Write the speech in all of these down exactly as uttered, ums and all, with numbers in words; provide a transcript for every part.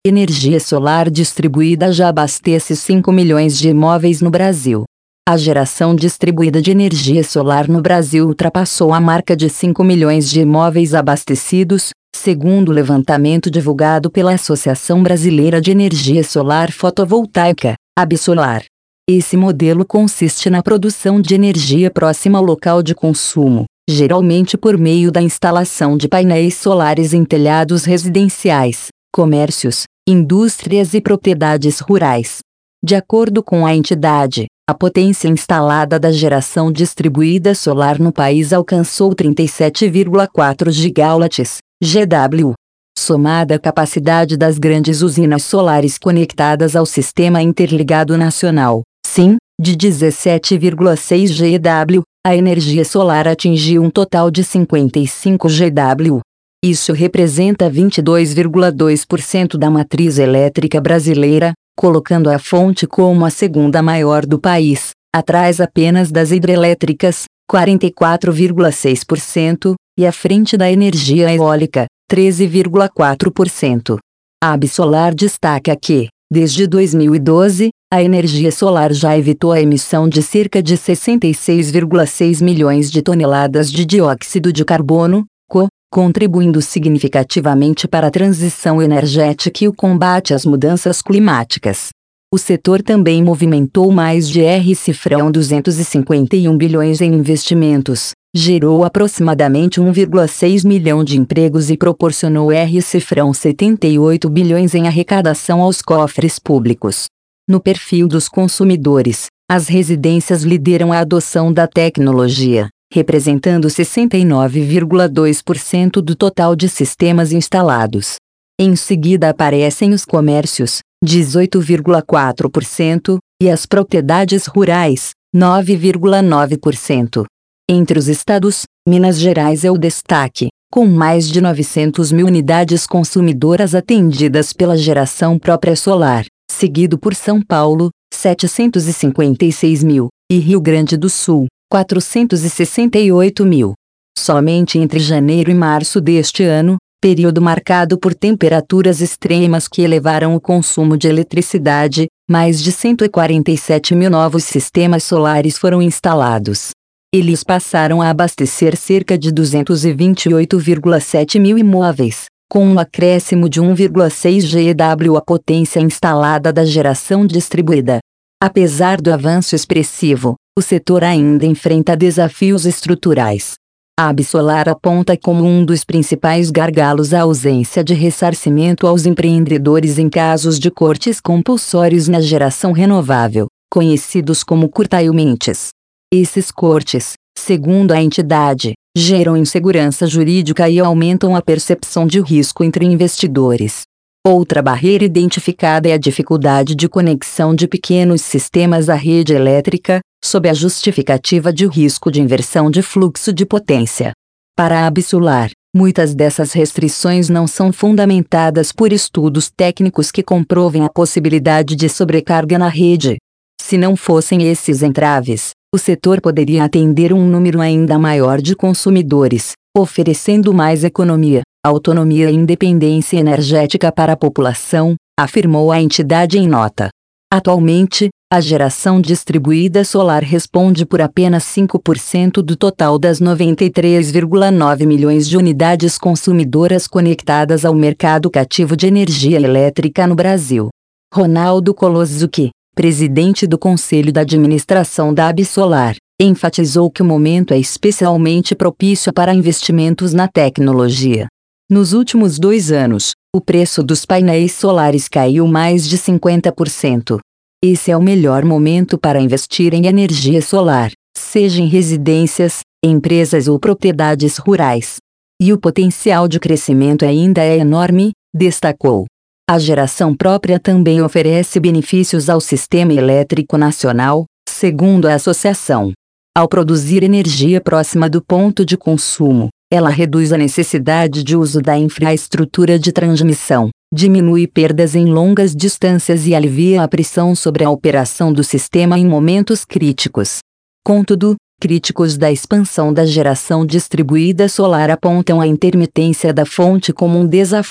Energia solar distribuída já abastece cinco milhões de imóveis no Brasil. A geração distribuída de energia solar no Brasil ultrapassou a marca de cinco milhões de imóveis abastecidos, segundo o levantamento divulgado pela Associação Brasileira de Energia Solar Fotovoltaica, Absolar. Esse modelo consiste na produção de energia próxima ao local de consumo, geralmente por meio da instalação de painéis solares em telhados residenciais, comércios, indústrias e propriedades rurais. De acordo com a entidade, a potência instalada da geração distribuída solar no país alcançou trinta e sete vírgula quatro gigawatts, G W. Somada à capacidade das grandes usinas solares conectadas ao Sistema Interligado Nacional, S I N, de dezessete vírgula seis G W, a energia solar atingiu um total de cinquenta e cinco G W. Isso representa vinte e dois vírgula dois por cento da matriz elétrica brasileira, colocando a fonte como a segunda maior do país, atrás apenas das hidrelétricas, quarenta e quatro vírgula seis por cento, e à frente da energia eólica, treze vírgula quatro por cento. A Absolar destaca que, desde dois mil e doze, a energia solar já evitou a emissão de cerca de sessenta e seis vírgula seis milhões de toneladas de dióxido de carbono, C O, contribuindo significativamente para a transição energética e o combate às mudanças climáticas. O setor também movimentou mais de R$ duzentos e cinquenta e um bilhões em investimentos, gerou aproximadamente um vírgula seis milhão de empregos e proporcionou R$ setenta e oito bilhões em arrecadação aos cofres públicos. No perfil dos consumidores, as residências lideram a adoção da tecnologia, representando sessenta e nove vírgula dois por cento do total de sistemas instalados. Em seguida aparecem os comércios, dezoito vírgula quatro por cento, e as propriedades rurais, nove vírgula nove por cento. Entre os estados, Minas Gerais é o destaque, com mais de novecentas mil unidades consumidoras atendidas pela geração própria solar, seguido por São Paulo, setecentos e cinquenta e seis mil, e Rio Grande do Sul, quatrocentos e sessenta e oito mil. Somente entre janeiro e março deste ano, período marcado por temperaturas extremas que elevaram o consumo de eletricidade, mais de cento e quarenta e sete mil novos sistemas solares foram instalados. Eles passaram a abastecer cerca de duzentos e vinte e oito vírgula sete mil imóveis, com um acréscimo de um vírgula seis G W à potência instalada da geração distribuída. Apesar do avanço expressivo, o setor ainda enfrenta desafios estruturais. A Absolar aponta como um dos principais gargalos a ausência de ressarcimento aos empreendedores em casos de cortes compulsórios na geração renovável, conhecidos como curtailments. Esses cortes, segundo a entidade, geram insegurança jurídica e aumentam a percepção de risco entre investidores. Outra barreira identificada é a dificuldade de conexão de pequenos sistemas à rede elétrica, sob a justificativa de risco de inversão de fluxo de potência. Para a Absolar, muitas dessas restrições não são fundamentadas por estudos técnicos que comprovem a possibilidade de sobrecarga na rede. Se não fossem esses entraves, o setor poderia atender um número ainda maior de consumidores, oferecendo mais economia, autonomia e independência energética para a população, afirmou a entidade em nota. Atualmente, a geração distribuída solar responde por apenas cinco por cento do total das noventa e três vírgula nove milhões de unidades consumidoras conectadas ao mercado cativo de energia elétrica no Brasil. Ronaldo Kolosuke, presidente do Conselho da Administração da Absolar, enfatizou que o momento é especialmente propício para investimentos na tecnologia. Nos últimos dois anos, o preço dos painéis solares caiu mais de cinquenta por cento. Esse é o melhor momento para investir em energia solar, seja em residências, empresas ou propriedades rurais. E o potencial de crescimento ainda é enorme, destacou. A geração própria também oferece benefícios ao sistema elétrico nacional, segundo a associação. Ao produzir energia próxima do ponto de consumo, ela reduz a necessidade de uso da infraestrutura de transmissão, diminui perdas em longas distâncias e alivia a pressão sobre a operação do sistema em momentos críticos. Contudo, críticos da expansão da geração distribuída solar apontam a intermitência da fonte como um desafio,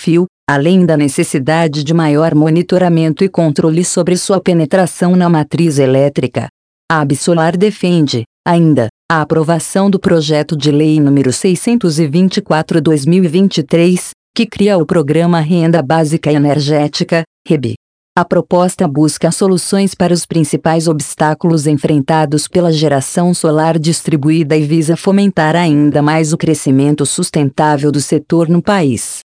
além da necessidade de maior monitoramento e controle sobre sua penetração na matriz elétrica. A Absolar defende, ainda, a aprovação do projeto de lei número seiscentos e vinte e quatro barra dois mil e vinte e três, que cria o Programa Renda Básica Energética, REB. A proposta busca soluções para os principais obstáculos enfrentados pela geração solar distribuída e visa fomentar ainda mais o crescimento sustentável do setor no país.